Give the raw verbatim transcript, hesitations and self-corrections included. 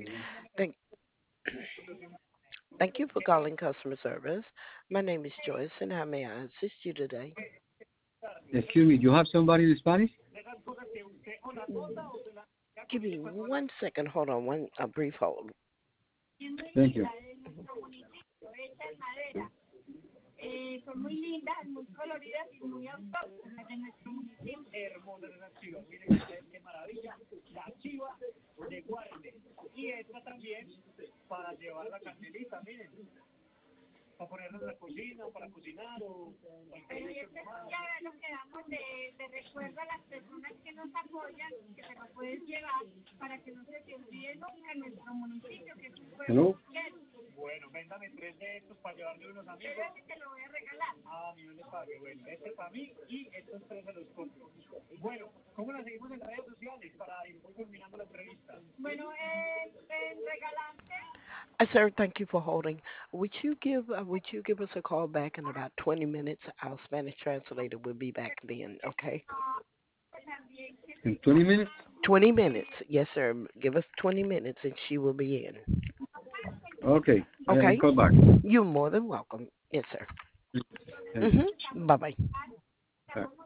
Thank, thank you for calling customer service. My name is Joyce, and how may I assist you today? Excuse me, you have somebody in Spanish? Give me one second. Hold on, one a brief hold. Thank you. Hello? Uh, sir, thank you for holding. Would you give uh, Would you give us a call back in about twenty minutes? Our Spanish translator will be back then. Okay. In twenty minutes? Twenty minutes. Yes, sir. Give us twenty minutes, and she will be in. Okay, I, I Okay. call back. You're more than welcome. Yes, sir. Thank you. Mhm. Bye bye. Bye.